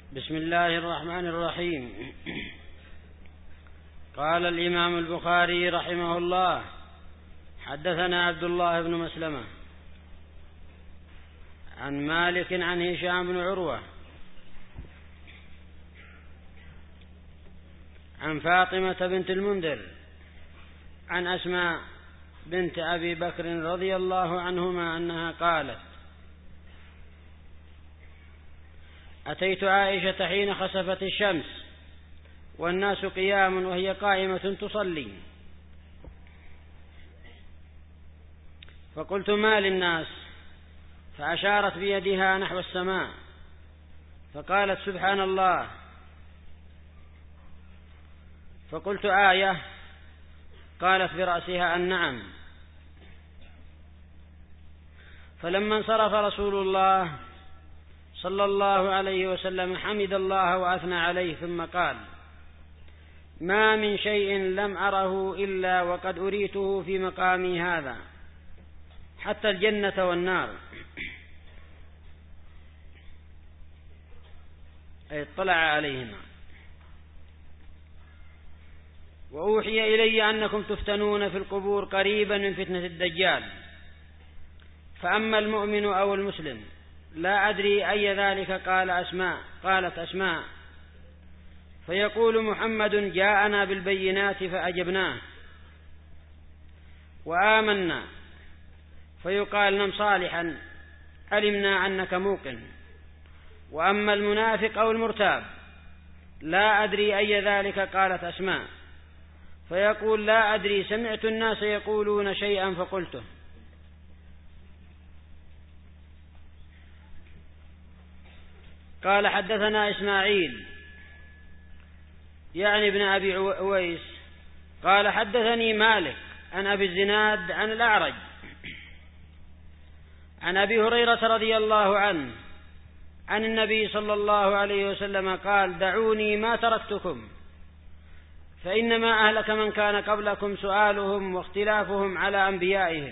بسم الله الرحمن الرحيم. قال الإمام البخاري رحمه الله: حدثنا عبد الله بن مسلمة عن مالك عن هشام بن عروة عن فاطمة بنت المنذر عن أسماء بنت أبي بكر رضي الله عنهما أنها قالت: أتيت عائشة حين خسفت الشمس والناس قيام وهي قائمة تصلي، فقلت: ما للناس؟ فأشارت بيدها نحو السماء فقالت: سبحان الله. فقلت: آية؟ قالت برأسها: النعم. فلما انصرف رسول الله صلى الله عليه وسلم حمد الله وأثنى عليه ثم قال: ما من شيء لم أره إلا وقد أريته في مقامي هذا، حتى الجنة والنار. أي اطلع عليهما. وأوحي إلي أنكم تفتنون في القبور قريبا من فتنة الدجال، فأما المؤمن أو المسلم لا أدري أي ذلك قالت أسماء، فيقول محمد: جاءنا بالبينات فأجبناه وآمنا، فيقال: نم صالحا، علمنا أنك موقن. وأما المنافق أو المرتاب لا أدري أي ذلك قالت أسماء، فيقول: لا أدري، سمعت الناس يقولون شيئا فقلته. قال: حدثنا إسماعيل يعني ابن أبي أويس قال: حدثني مالك عن أبي الزناد عن الأعرج عن أبي هريرة رضي الله عنه عن النبي صلى الله عليه وسلم قال: دعوني ما تركتكم، فإنما أهلك من كان قبلكم سؤالهم واختلافهم على أنبيائهم،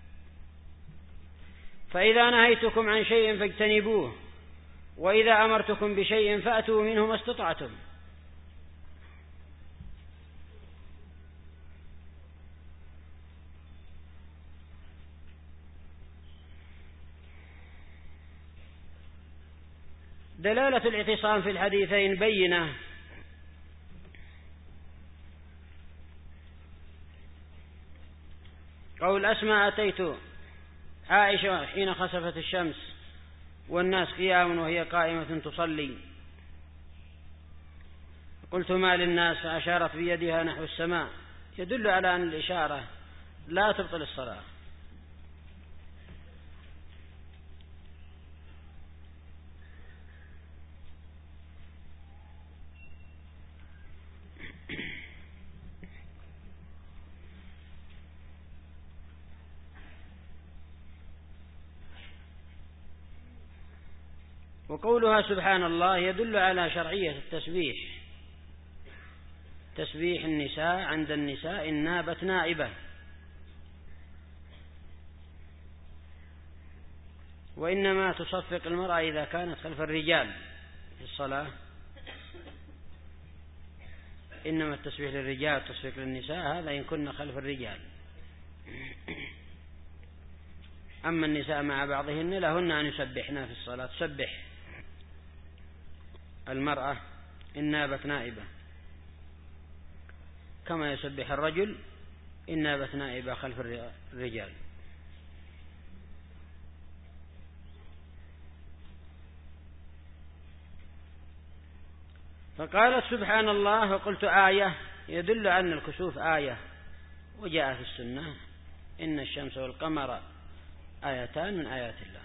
فإذا نهيتكم عن شيء فاجتنبوه، وإذا أمرتكم بشيء فأتوا منه ما استطعتم. دلالة الاعتصام في الحديثين بينة. قول أسماء: أتيت عائشة حين خسفت الشمس والناس قيام وهي قائمة تصلي، قلت: ما للناس؟ فأشارت بيدها نحو السماء، يدل على أن الإشارة لا تبطل الصلاة. وقولها سبحان الله يدل على شرعية التسبيح، تسبيح النساء عند النساء إن نابت نائبة، وإنما تصفق المرأة إذا كانت خلف الرجال في الصلاة، إنما التسبيح للرجال تصفيق للنساء، هذا إن كنا خلف الرجال. أما النساء مع بعضهن لهن أن يسبحنا في الصلاة، تسبح المرأة إن نابت نائبة كما يسبح الرجل إن نابت نائبة خلف الرجال. فقالت: سبحان الله. وقلت: آية؟ يدل أن الكسوف آية، وجاء في السنة: إن الشمس والقمر آيتان من آيات الله.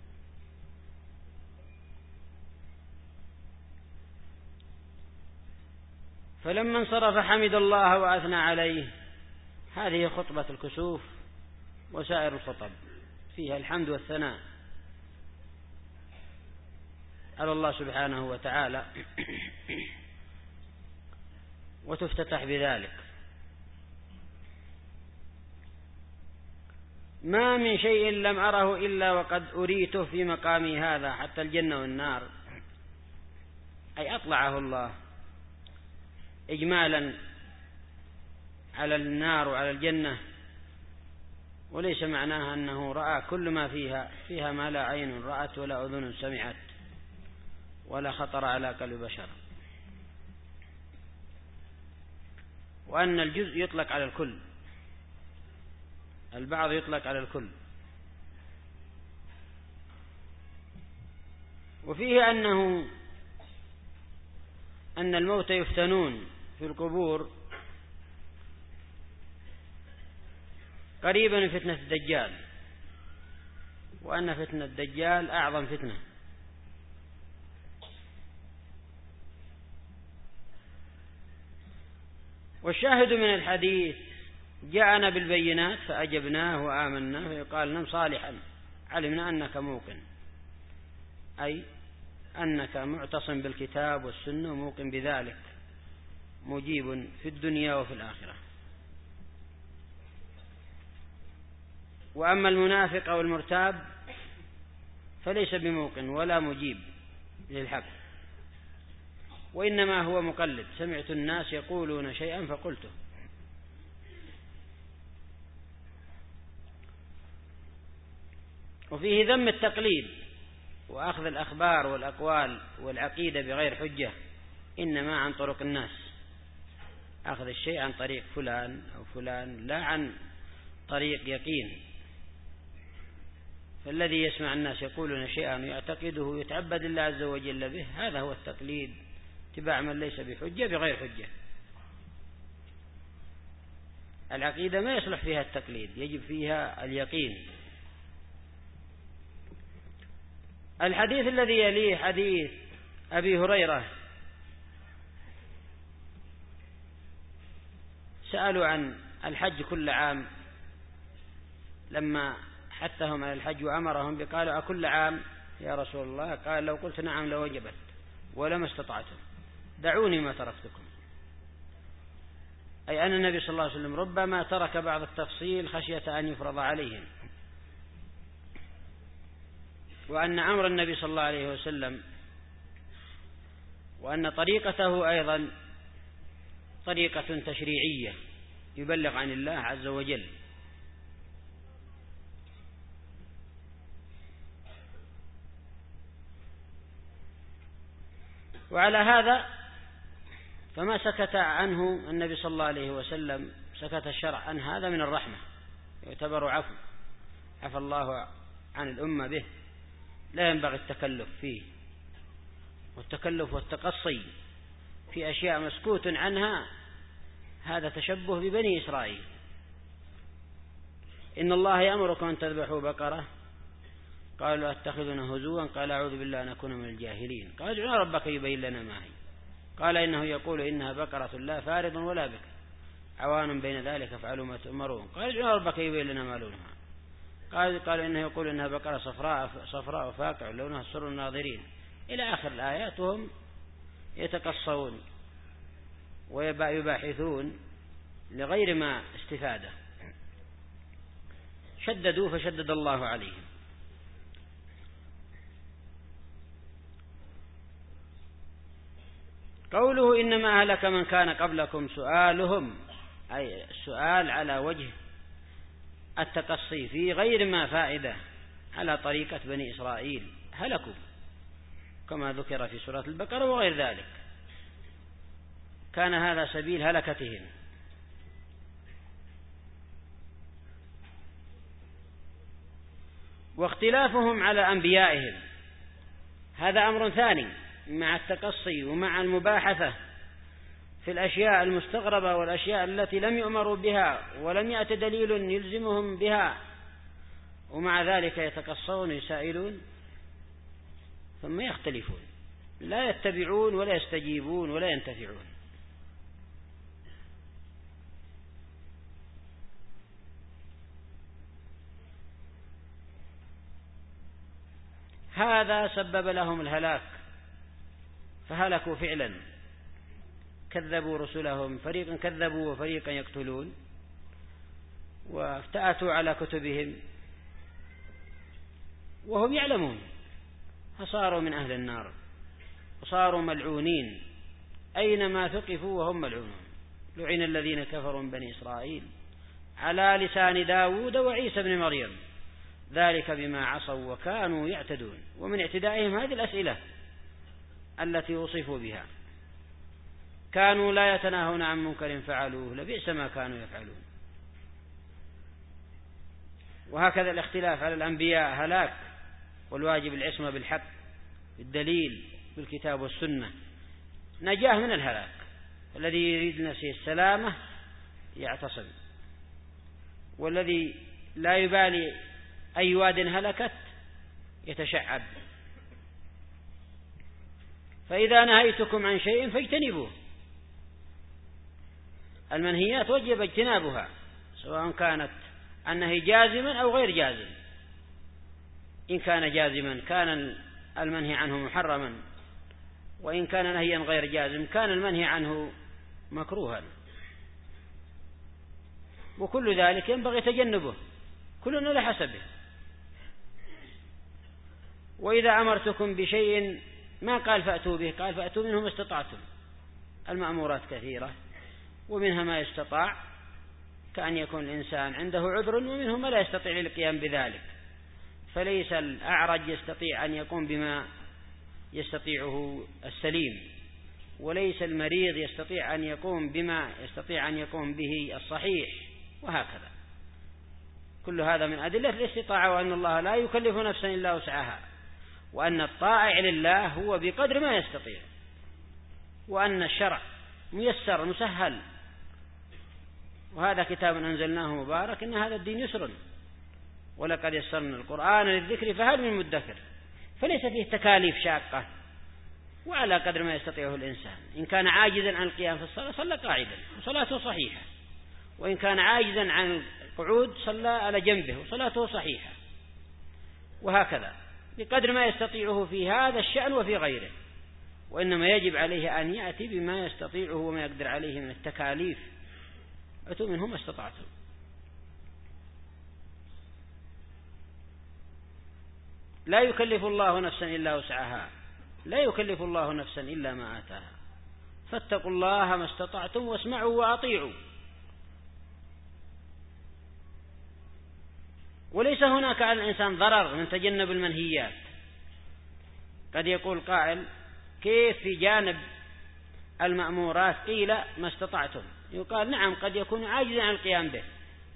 فلما انصرف حمد الله وأثنى عليه. هذه خطبة الكسوف وسائر الخطب فيها الحمد والثناء على الله سبحانه وتعالى، وتفتتح بذلك: ما من شيء لم أره إلا وقد أريته في مقامي هذا، حتى الجنة والنار. أي أطلعه الله إجمالا على النار وعلى الجنة، وليس معناها أنه رأى كل ما فيها ما لا عين رأت ولا أذن سمعت ولا خطر على قلب بشر، وأن الجزء يطلق على الكل، البعض يطلق على الكل. وفيه أن الموت يفتنون في القبور قريبا من فتنة الدجال، وأن فتنة الدجال أعظم فتنة. والشاهد من الحديث جاءنا بالبينات فأجبناه وآمنا، فيقال نم صالحا علمنا أنك موقن، أي أنك معتصم بالكتاب والسنة وموقن بذلك، مجيب في الدنيا وفي الآخرة. وأما المنافق أو المرتاب فليس بموقن ولا مجيب للحق، وإنما هو مقلد، سمعت الناس يقولون شيئا فقلته. وفيه ذم التقليد وأخذ الأخبار والأقوال والعقيدة بغير حجة، إنما عن طرق الناس، أخذ الشيء عن طريق فلان أو فلان لا عن طريق يقين. فالذي يسمع الناس يقولون شيئا ويعتقده يتعبد الله عز وجل به، هذا هو التقليد، اتباع من ليس بحجة بغير حجة. العقيدة ما يصلح فيها التقليد، يجب فيها اليقين. الحديث الذي يليه حديث أبي هريرة، سألوا عن الحج كل عام لما حثهم على الحج وأمرهم قالوا أكل عام يا رسول الله؟ قال لو قلت نعم لوجبت ولما استطعتم، دعوني ما تركتكم. أي أن النبي صلى الله عليه وسلم ربما ترك بعض التفصيل خشية أن يفرض عليهم، وأن أمر النبي صلى الله عليه وسلم وأن طريقته أيضا طريقة تشريعية يبلغ عن الله عز وجل. وعلى هذا فما سكت عنه النبي صلى الله عليه وسلم، سكت الشرع عن هذا من الرحمة، يعتبر عفى الله عن الأمة به، لا ينبغي التكلف فيه، والتكلف والتقصي في أشياء مسكوت عنها هذا تشبه ببني إسرائيل. إن الله يأمركم أن تذبحوا بقرة، قالوا أتخذنا هزوا، قال أعوذ بالله أن أكون من الجاهلين، قال ادع ربك يبين لنا ما هي، قال إنه يقول إنها بقرة لا فارض ولا بكر عوان بين ذلك فافعلوا ما تؤمرون، قال ادع ربك يبين لنا ما لونها، قال إنه يقول إنها بقرة صفراء فاقع لونها سر الناظرين، إلى آخر الآيات. وهم يتقصون ويباحثون لغير ما استفادة، شددوا فشدد الله عليهم. قوله إنما أهلك من كان قبلكم، سؤالهم أي السؤال على وجه التقصي في غير ما فائدة على طريقة بني إسرائيل، هلكوا كما ذكر في سورة البقرة وغير ذلك، كان هذا سبيل هلكتهم. واختلافهم على أنبيائهم هذا أمر ثاني، مع التقصي ومع المباحثة في الأشياء المستغربة والأشياء التي لم يؤمروا بها ولم يأت دليل يلزمهم بها، ومع ذلك يتقصون يسائلون ثم يختلفون، لا يتبعون ولا يستجيبون ولا ينتفعون. هذا سبب لهم الهلاك، فهلكوا فعلا، كذبوا رسلهم، فريقا كذبوا وفريقا يقتلون، وافتأتوا على كتبهم وهم يعلمون، فصاروا من أهل النار. وصاروا ملعونين أينما ثقفوا وهم ملعونون. لعن الذين كفروا من بني إسرائيل على لسان داود وعيسى بن مريم ذلك بما عصوا وكانوا يعتدون. ومن اعتدائهم هذه الأسئلة التي وصفوا بها، كانوا لا يتناهون عن منكر فعلوه لبئس ما كانوا يفعلون. وهكذا الاختلاف على الأنبياء هلاك، والواجب العصمة بالحق بالدليل بالكتاب والسنة نجاه من الهلاك. الذي يريد لنفسه السلامة يعتصم، والذي لا يبالي أي واد هلكت يتشعب. فإذا نهيتكم عن شيء فاجتنبوه. المنهيات وجب اجتنابها سواء كانت النهي جازما أو غير جازم. إن كان جازما كان المنهي عنه محرما، وإن كان نهيا غير جازم كان المنهي عنه مكروها. وكل ذلك ينبغي تجنبه، كلنا لحسبه. وإذا أمرتكم بشيء ما قال فأتوا به، قال فأتوا منه ما استطعتم. المأمورات كثيرة ومنها ما يستطاع، كأن يكون الإنسان عنده عذر، ومنه ما لا يستطيع القيام بذلك. فليس الأعرج يستطيع أن يقوم بما يستطيعه السليم، وليس المريض يستطيع أن يقوم بما يستطيع أن يقوم به الصحيح، وهكذا. كل هذا من أدلة الاستطاعة، وأن الله لا يكلف نفسا إلا وسعها، وأن الطائع لله هو بقدر ما يستطيع، وأن الشرع ميسر مسهل. وهذا كتاب أنزلناه مبارك، إن هذا الدين يسر، ولقد يسرنا القرآن للذكر فهل من مدكر. فليس فيه تكاليف شاقة، وعلى قدر ما يستطيعه الإنسان. إن كان عاجزا عن القيام في الصلاة صلى قاعدا وصلاته صحيحة، وإن كان عاجزا عن القعود صلى على جنبه وصلاته صحيحة، وهكذا بقدر ما يستطيعه في هذا الشأن وفي غيره. وإنما يجب عليه أن يأتي بما يستطيعه وما يقدر عليه من التكاليف. أتوا منه ما استطعتم. لا يكلف الله نفسا إلا وسعها، لا يكلف الله نفسا إلا ما آتاها. فاتقوا الله ما استطعتم واسمعوا وأطيعوا. وليس هناك على الإنسان ضرر من تجنب المنهيات. قد يقول قائل: كيف في جانب المأمورات قيل ما استطعتم؟ يقال: نعم، قد يكون عاجزا عن القيام به،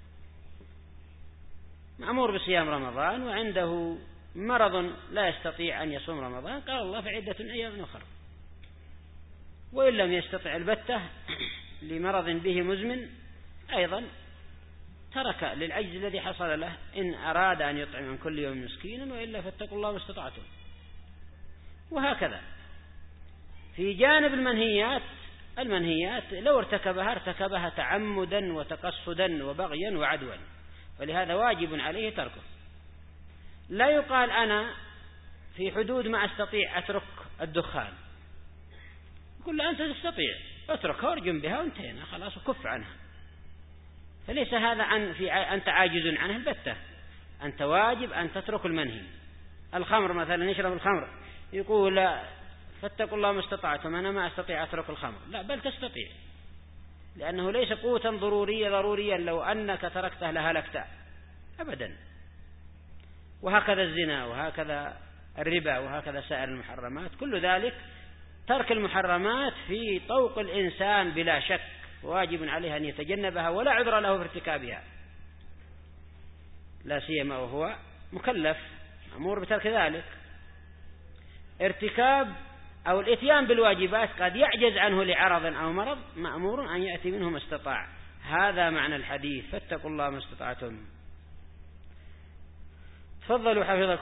مأمور بصيام رمضان وعنده مرض لا يستطيع أن يصوم رمضان، قال الله: فعدة أيام أخرى. وإن لم يستطع البتة لمرض به مزمن أيضا ترك للعجز الذي حصل له، إن أراد أن يطعم من كل يوم مسكينا، وإلا فاتقوا الله ما استطعتم. وهكذا في جانب المنهيات لو ارتكبها تعمدا وتقصدا وبغيا وعدوا، فلهذا واجب عليه تركه. لا يقال أنا في حدود ما أستطيع أترك الدخان، كل أنت تستطيع اتركها وارجم بها وانتهينا خلاص وكف عنها. فليس هذا أنت عاجز عنه البتة، أنت واجب أن تترك المنهي. الخمر مثلا، يشرب الخمر، يقول: لا فاتقوا الله ما استطعتم، أنا ما أستطيع أترك الخمر. لا، بل تستطيع، لأنه ليس قوتا ضروريا لو أنك تركته لهلكت أبدا. وهكذا الزنا، وهكذا الربا، وهكذا سائر المحرمات. كل ذلك ترك المحرمات في طوق الإنسان بلا شك، واجب عليه أن يتجنبها ولا عذر له في ارتكابها، لا سيما وهو مكلف مأمور بترك ذلك. ارتكاب أو الإتيان بالواجبات قد يعجز عنه لعرض أو مرض، مأمور أن يأتي منه ما استطاع. هذا معنى الحديث: فاتقوا الله ما استطعتم. تفضلوا حفظكم